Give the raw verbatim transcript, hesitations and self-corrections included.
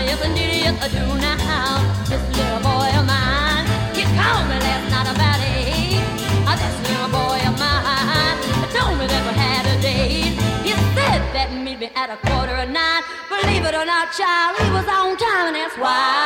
yes indeed, yes I do now. This little boy of mine, he called me last night about eight. Oh, this little boy of mine, he told me that we had a date. He said that meet me at a quarter of nine. Believe it or not, child, he was on time, and that's why